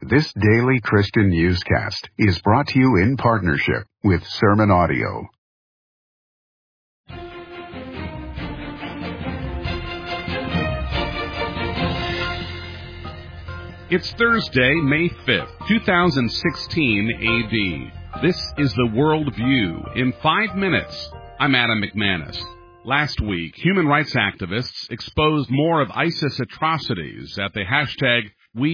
This daily Christian newscast is brought to you in partnership with Sermon Audio. It's Thursday, May 5th, 2016 A.D. This is the World View in 5 minutes. I'm Adam McManus. Last week, human rights activists exposed more of ISIS atrocities at the hashtag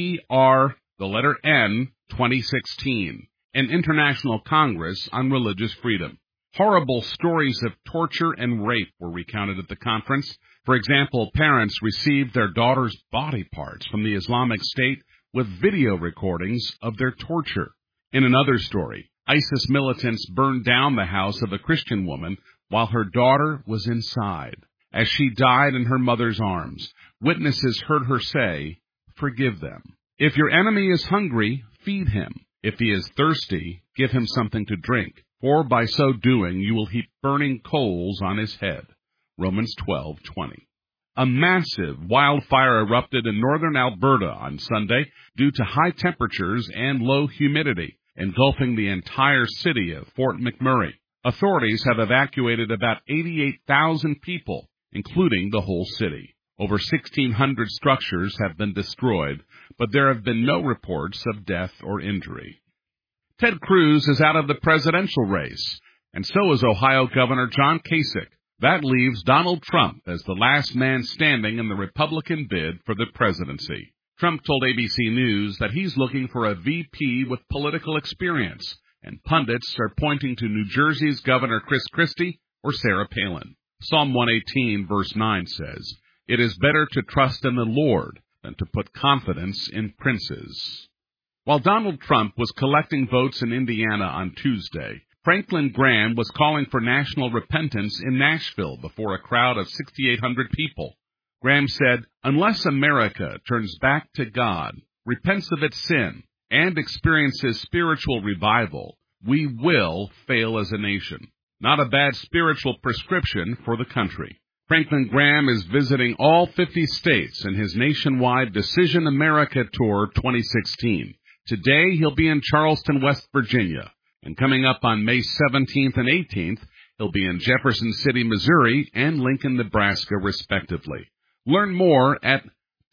#WeAreTheletterN2016, an international congress on religious freedom. Horrible stories of torture and rape were recounted at the conference. For example, parents received their daughters' body parts from the Islamic State with video recordings of their torture. In another story, ISIS militants burned down the house of a Christian woman while her daughter was inside. As she died in her mother's arms, witnesses heard her say, "Forgive them. If your enemy is hungry, feed him. If he is thirsty, give him something to drink. For by so doing, you will heap burning coals on his head." Romans 12:20. A massive wildfire erupted in northern Alberta on Sunday due to high temperatures and low humidity, engulfing the entire city of Fort McMurray. Authorities have evacuated about 88,000 people, including the whole city. Over 1,600 structures have been destroyed, but there have been no reports of death or injury. Ted Cruz is out of the presidential race, and so is Ohio Governor John Kasich. That leaves Donald Trump as the last man standing in the Republican bid for the presidency. Trump told ABC News that he's looking for a VP with political experience, and pundits are pointing to New Jersey's Governor Chris Christie or Sarah Palin. Psalm 118, verse 9 says, "It is better to trust in the Lord than to put confidence in princes." While Donald Trump was collecting votes in Indiana on Tuesday, Franklin Graham was calling for national repentance in Nashville before a crowd of 6,800 people. Graham said, "Unless America turns back to God, repents of its sin, and experiences spiritual revival, we will fail as a nation." Not a bad spiritual prescription for the country. Franklin Graham is visiting all 50 states in his nationwide Decision America Tour 2016. Today, he'll be in Charleston, West Virginia. And coming up on May 17th and 18th, he'll be in Jefferson City, Missouri, and Lincoln, Nebraska, respectively. Learn more at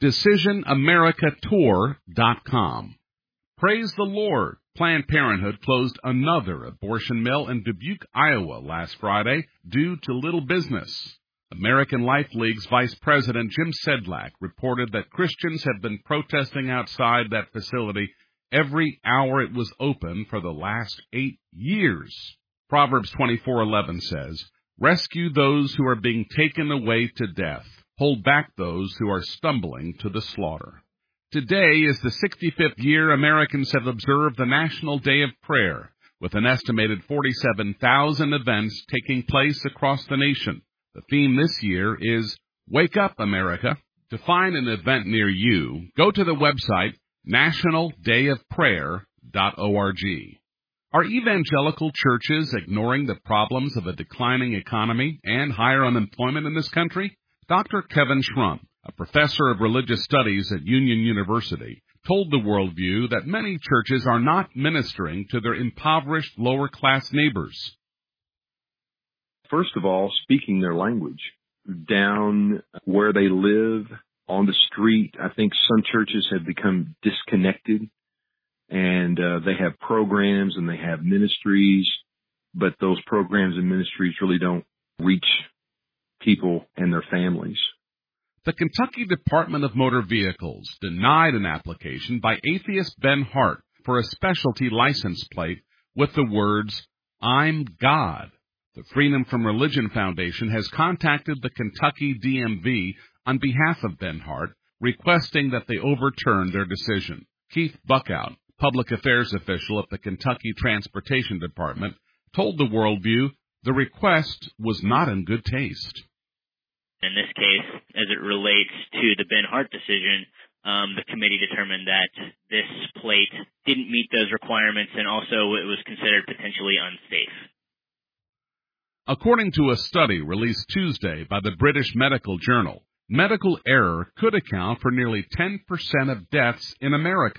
DecisionAmericaTour.com. Praise the Lord. Planned Parenthood closed another abortion mill in Dubuque, Iowa last Friday due to little business. American Life League's Vice President Jim Sedlak reported that Christians have been protesting outside that facility every hour it was open for the last 8 years. Proverbs 24:11 says, "Rescue those who are being taken away to death. Hold back those who are stumbling to the slaughter." Today is the 65th year Americans have observed the National Day of Prayer, with an estimated 47,000 events taking place across the nation. The theme this year is Wake Up, America. To find an event near you, go to the website nationaldayofprayer.org. Are evangelical churches ignoring the problems of a declining economy and higher unemployment in this country? Dr. Kevin Schrum, a professor of religious studies at Union University, told the Worldview that many churches are not ministering to their impoverished lower-class neighbors. First of all, speaking their language. Down where they live, on the street, I think some churches have become disconnected, and they have programs and they have ministries, but those programs and ministries really don't reach people and their families. The Kentucky Department of Motor Vehicles denied an application by atheist Ben Hart for a specialty license plate with the words, "I'm God." The Freedom from Religion Foundation has contacted the Kentucky DMV on behalf of Ben Hart, requesting that they overturn their decision. Keith Buckout, public affairs official at the Kentucky Transportation Department, told the Worldview the request was not in good taste. In this case, as it relates to the Ben Hart decision, the committee determined that this plate didn't meet those requirements, and also it was considered potentially unsafe. According to a study released Tuesday by the British Medical Journal, medical error could account for nearly 10% of deaths in America.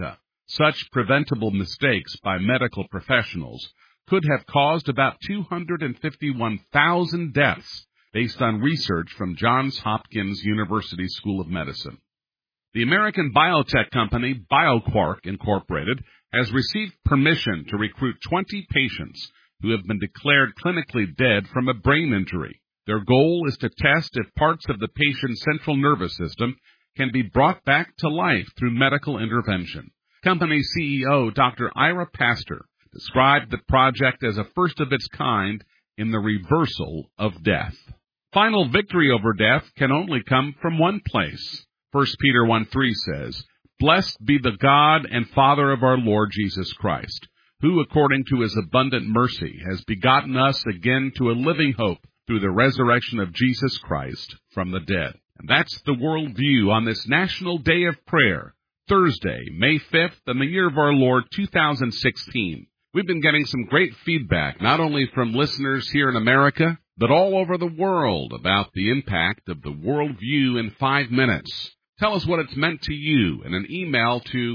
Such preventable mistakes by medical professionals could have caused about 251,000 deaths based on research from Johns Hopkins University School of Medicine. The American biotech company BioQuark Incorporated has received permission to recruit 20 patients who have been declared clinically dead from a brain injury. Their goal is to test if parts of the patient's central nervous system can be brought back to life through medical intervention. Company CEO Dr. Ira Pastor described the project as a first of its kind in the reversal of death. Final victory over death can only come from one place. 1 Peter 1:3 says, "Blessed be the God and Father of our Lord Jesus Christ, who according to his abundant mercy has begotten us again to a living hope through the resurrection of Jesus Christ from the dead." And that's the worldview on this National Day of Prayer, Thursday, May 5th, in the year of our Lord 2016. We've been getting some great feedback, not only from listeners here in America, but all over the world about the impact of the worldview in 5 minutes. Tell us what it's meant to you in an email to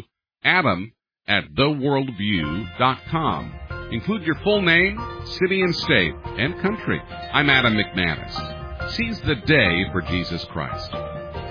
adam@theworldview.com. Include your full name, city and state, and country. I'm Adam McManus. Seize the day for Jesus Christ.